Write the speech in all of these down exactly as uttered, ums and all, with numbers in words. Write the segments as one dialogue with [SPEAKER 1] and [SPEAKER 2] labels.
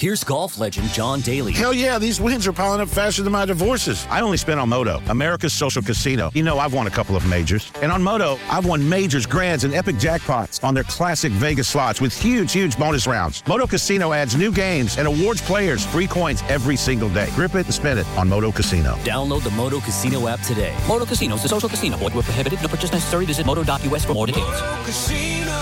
[SPEAKER 1] Here's golf legend John Daly.
[SPEAKER 2] Hell yeah, these wins are piling up faster than my divorces. I only spent on Moto, America's social casino. You know, I've won a couple of majors. And on Moto, I've won majors, grands, and epic jackpots on their classic Vegas slots with huge, huge bonus rounds. Moto Casino adds new games and awards players free coins every single day. Grip it and spin it on Moto Casino.
[SPEAKER 1] Download the Moto Casino app today. Moto Casino is a social casino. Void where prohibited. No purchase necessary. Visit moto dot U S for more details.
[SPEAKER 3] Moto Casino,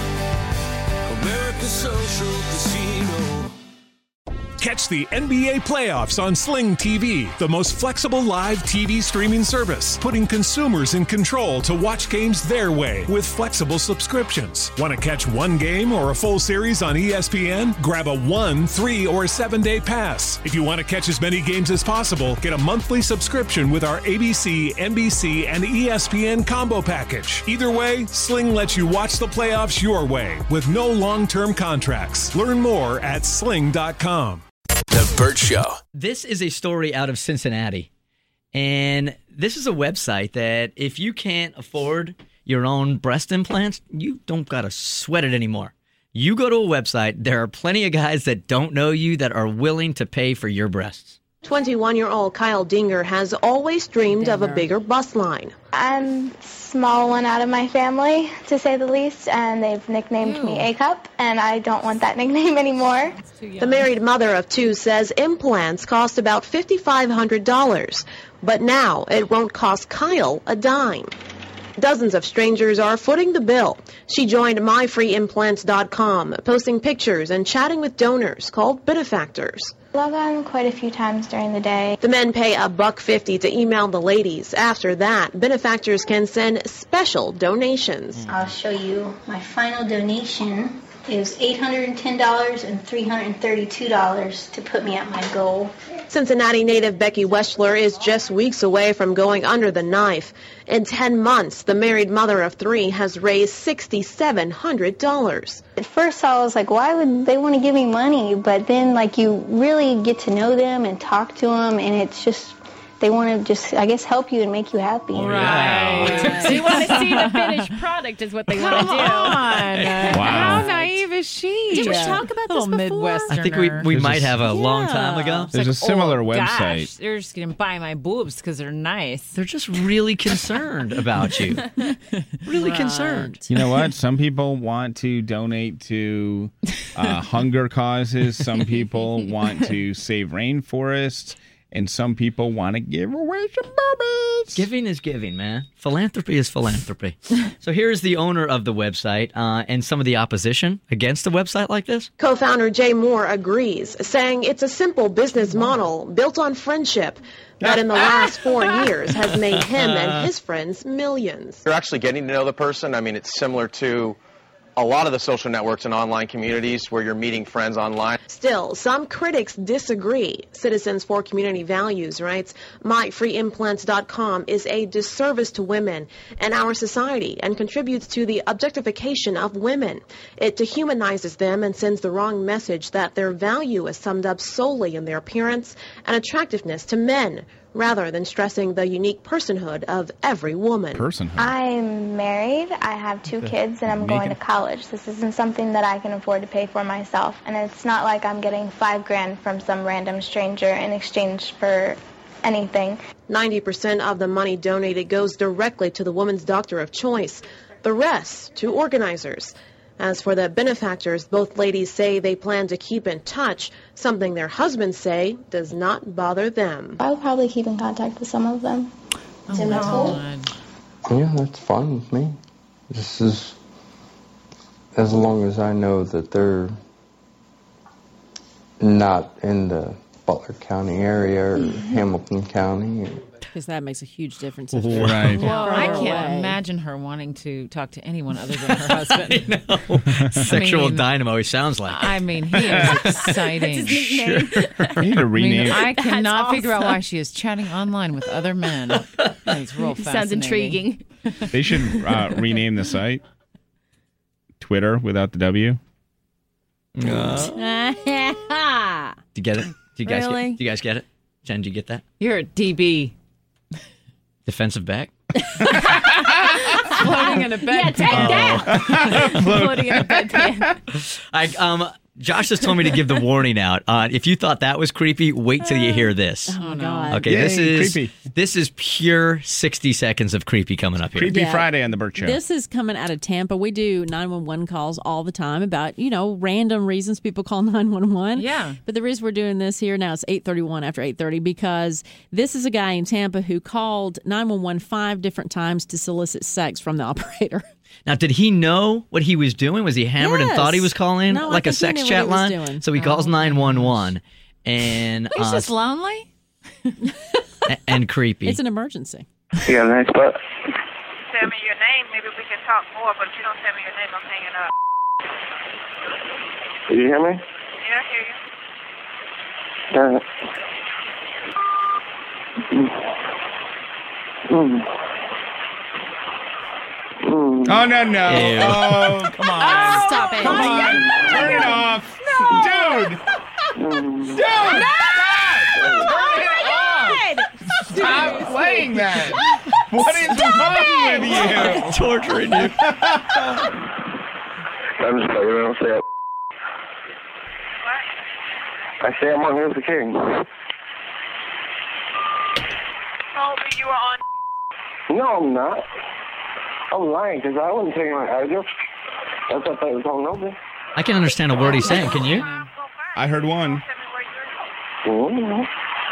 [SPEAKER 3] America's social casino.
[SPEAKER 4] Catch the N B A playoffs on Sling T V, the most flexible live T V streaming service, putting consumers in control to watch games their way with flexible subscriptions. Want to catch one game or a full series on E S P N? Grab a one, three, or seven-day pass. If you want to catch as many games as possible, get a monthly subscription with our A B C, N B C, and E S P N combo package. Either way, Sling lets you watch the playoffs your way with no long-term contracts. Learn more at sling dot com.
[SPEAKER 5] The Burt Show.
[SPEAKER 6] This is a story out of Cincinnati, and this is a website that if you can't afford your own breast implants, you don't got to sweat it anymore. You go to a website, there are plenty of guys that don't know you that are willing to pay for your breasts.
[SPEAKER 7] twenty-one-year-old Kyle Dinger has always dreamed Dinger. of a bigger bust line.
[SPEAKER 8] I'm the small one out of my family, to say the least, and they've nicknamed Ew. me A-Cup, and I don't want that nickname anymore.
[SPEAKER 7] The married mother of two says implants cost about five thousand five hundred dollars, but now it won't cost Kyle a dime. Dozens of strangers are footing the bill. She joined my free implants dot com, posting pictures and chatting with donors called benefactors.
[SPEAKER 8] Log on quite a few times during the day.
[SPEAKER 7] The men pay a buck fifty to email the ladies. After that, benefactors can send special donations.
[SPEAKER 9] I'll show you my final donation. It was eight hundred ten dollars and three hundred thirty-two dollars to put me at my goal.
[SPEAKER 7] Cincinnati native Becky Weschler is just weeks away from going under the knife. In ten months, the married mother of three has raised six thousand seven hundred dollars.
[SPEAKER 8] At first, I was like, why would they want to give me money? But then, like, you really get to know them and talk to them, and it's just... They want to just, I guess, help you and make you happy.
[SPEAKER 10] Right. They want to see the finished product is what they want to do.
[SPEAKER 11] Wow. How naive is she?
[SPEAKER 10] Did we talk about this before?
[SPEAKER 11] Midwesterner.
[SPEAKER 6] I think we, we might
[SPEAKER 11] a,
[SPEAKER 6] have a yeah. long time ago.
[SPEAKER 11] There's like, a similar
[SPEAKER 10] oh,
[SPEAKER 11] website.
[SPEAKER 10] Gosh, they're just going to buy my boobs because they're nice.
[SPEAKER 6] They're just really concerned about you. Really right. concerned.
[SPEAKER 11] You know what? Some people want to donate to uh, hunger causes. Some people want to save rainforests. And some people want to give away some boobies.
[SPEAKER 6] Giving is giving, man. Philanthropy is philanthropy. So here's the owner of the website uh, and some of the opposition against a website like this.
[SPEAKER 7] Co-founder Jay Moore agrees, saying it's a simple business model built on friendship that in the last four years has made him and his friends millions.
[SPEAKER 12] You're actually getting to know the person. I mean, it's similar to a lot of the social networks and online communities where you're meeting friends online.
[SPEAKER 7] Still, some critics disagree. Citizens for Community Values writes, my free implants dot com is a disservice to women and our society and contributes to the objectification of women. It dehumanizes them and sends the wrong message that their value is summed up solely in their appearance and attractiveness to men, rather than stressing the unique personhood of every woman.
[SPEAKER 11] Personhood.
[SPEAKER 8] I'm married, I have two kids, and I'm going to college. This isn't something that I can afford to pay for myself, and it's not like I'm getting five grand from some random stranger in exchange for anything.
[SPEAKER 7] ninety percent of the money donated goes directly to the woman's doctor of choice, the rest to organizers. As for the benefactors, both ladies say they plan to keep in touch, something their husbands say does not bother them.
[SPEAKER 8] I'll probably keep in contact with some of them.
[SPEAKER 9] Oh, Isn't that cool?
[SPEAKER 13] Yeah, that's fine with me. This is as long as I know that they're not in the Butler County area or mm-hmm. Hamilton County.
[SPEAKER 10] Because that makes a huge difference.
[SPEAKER 11] Right.
[SPEAKER 10] Well, I can't away. imagine her wanting to talk to anyone other than her husband.
[SPEAKER 6] I know. Sexual I mean, dynamo, he sounds like.
[SPEAKER 10] I mean, he is exciting.
[SPEAKER 11] That's his nickname. Sure. You need to rename
[SPEAKER 10] I, mean, I cannot
[SPEAKER 11] awesome.
[SPEAKER 10] figure out why she is chatting online with other men. It's real fascinating.
[SPEAKER 14] Sounds intriguing.
[SPEAKER 11] They should uh, rename the site Twitter without the W.
[SPEAKER 6] Uh. Do you get it? Do you guys
[SPEAKER 14] really?
[SPEAKER 6] get? Do you guys get it? Jen, do you get that?
[SPEAKER 10] You're a D B.
[SPEAKER 6] Defensive back?
[SPEAKER 10] Floating in a bedpan.
[SPEAKER 14] Yeah, take that.
[SPEAKER 10] Floating in a bedpan.
[SPEAKER 6] I, um, Josh just told me to give the warning out. Uh, if you thought that was creepy, wait till you hear this.
[SPEAKER 10] Oh, my God.
[SPEAKER 6] Okay,
[SPEAKER 11] Yay,
[SPEAKER 6] this is
[SPEAKER 11] creepy.
[SPEAKER 6] this is pure sixty seconds of creepy coming up here.
[SPEAKER 11] Creepy
[SPEAKER 10] Yeah.
[SPEAKER 11] Friday on the Burt Show.
[SPEAKER 10] This is coming out of Tampa. We do nine one one calls all the time about, you know, random reasons people call nine one one.
[SPEAKER 5] Yeah.
[SPEAKER 10] But the reason we're doing this here now is eight thirty-one after eight thirty because this is a guy in Tampa who called nine one one five different times to solicit sex from the operator.
[SPEAKER 6] Now, did he know what he was doing? Was he hammered and
[SPEAKER 10] Yes.
[SPEAKER 6] thought he was calling
[SPEAKER 10] No, I
[SPEAKER 6] like a
[SPEAKER 10] think he
[SPEAKER 6] sex
[SPEAKER 10] knew
[SPEAKER 6] chat
[SPEAKER 10] what he was
[SPEAKER 6] line?
[SPEAKER 10] doing.
[SPEAKER 6] So he calls
[SPEAKER 10] Oh,
[SPEAKER 6] nine one one and
[SPEAKER 5] He's
[SPEAKER 6] uh,
[SPEAKER 5] just lonely.
[SPEAKER 6] a- and creepy.
[SPEAKER 10] It's an emergency.
[SPEAKER 13] Yeah, nice spot.
[SPEAKER 14] Tell me your name, maybe we can talk more, but if you don't tell me your name, I'm hanging up.
[SPEAKER 13] Did you hear me?
[SPEAKER 14] Yeah, I hear you.
[SPEAKER 13] Uh, mm. Mm.
[SPEAKER 11] Oh, no, no.
[SPEAKER 6] Ew.
[SPEAKER 11] Oh, come on.
[SPEAKER 10] Stop it.
[SPEAKER 11] Come on. Turn it off. Dude. Dude. Stop. Turn it off. Stop playing that. What is wrong with you?
[SPEAKER 6] Torturing you.
[SPEAKER 13] I'm just playing. I don't say it. I say I'm on Who's the King.
[SPEAKER 14] Told me you were on.
[SPEAKER 13] No, I'm not. I'm lying because I wouldn't take my address. I thought that was all over.
[SPEAKER 6] I can understand a word he's saying. Can you?
[SPEAKER 11] I heard one.
[SPEAKER 13] Mm-hmm.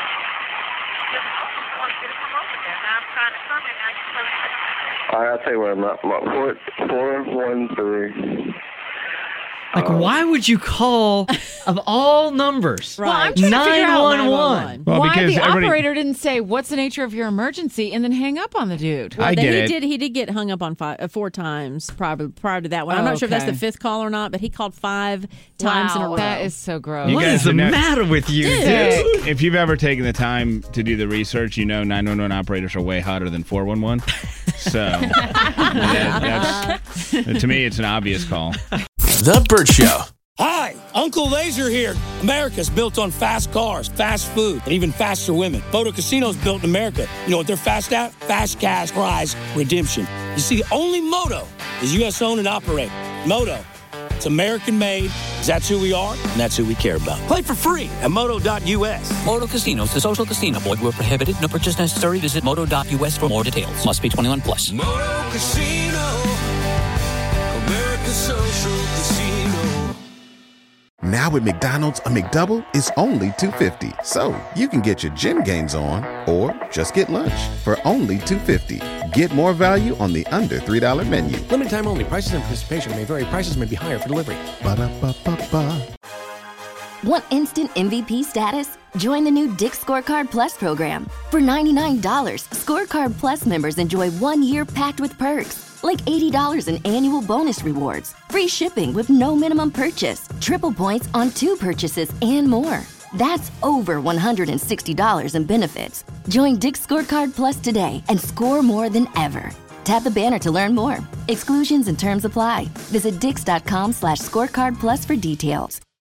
[SPEAKER 13] All right, I'll tell you where I'm at. I'm at four, four, one, three.
[SPEAKER 6] Like, why would you call of all numbers?
[SPEAKER 10] Right.
[SPEAKER 5] Well, I'm trying to figure out
[SPEAKER 6] nine one one.
[SPEAKER 11] Well,
[SPEAKER 5] why
[SPEAKER 11] because
[SPEAKER 5] the
[SPEAKER 11] everybody-
[SPEAKER 5] operator didn't say, what's the nature of your emergency, and then hang up on the dude.
[SPEAKER 10] Well,
[SPEAKER 11] I
[SPEAKER 10] then
[SPEAKER 11] get
[SPEAKER 10] he
[SPEAKER 11] it.
[SPEAKER 10] did. He did get hung up on five, uh, four times prior, prior to that one. I'm
[SPEAKER 5] Oh,
[SPEAKER 10] not sure if that's
[SPEAKER 5] okay.
[SPEAKER 10] the fifth call or not, but he called five times in a
[SPEAKER 5] Wow,
[SPEAKER 10] row.
[SPEAKER 5] that is so gross.
[SPEAKER 11] You
[SPEAKER 6] What
[SPEAKER 11] guys
[SPEAKER 6] is the
[SPEAKER 11] are next-
[SPEAKER 6] matter with you, dude?
[SPEAKER 11] If you've ever taken the time to do the research, you know nine one one operators are way hotter than four one one. So, that, that's, to me, it's an obvious call.
[SPEAKER 15] The Burt Show.
[SPEAKER 16] Hi, Uncle Laser here. America's built on fast cars, fast food, and even faster women. Moto Casino's built in America. You know what they're fast at? Fast cash prize redemption. You see, only Moto is U S owned and operated. Moto, it's American made. That's who we are, and that's who we care about. Play for free at moto dot U S.
[SPEAKER 1] Moto Casinos, the social casino. Void where prohibited. No purchase necessary. Visit moto dot U S for more details. Must be twenty-one plus.
[SPEAKER 3] Moto Casino, America's social casino.
[SPEAKER 17] Now at McDonald's, a McDouble is only two dollars and fifty cents. So you can get your gym gains on or just get lunch for only two dollars and fifty cents. Get more value on the under three dollar menu.
[SPEAKER 18] Limited time only. Prices and participation may vary. Prices may be higher for delivery.
[SPEAKER 17] Ba-da-ba-ba-ba.
[SPEAKER 19] Want instant M V P status? Join the new Dick's Scorecard Plus program. For ninety-nine dollars, Scorecard Plus members enjoy one year packed with perks, like eighty dollars in annual bonus rewards, free shipping with no minimum purchase, triple points on two purchases, and more. That's over one hundred sixty dollars in benefits. Join Dick's Scorecard Plus today and score more than ever. Tap the banner to learn more. Exclusions and terms apply. Visit dix dot com slash scorecard plus for details.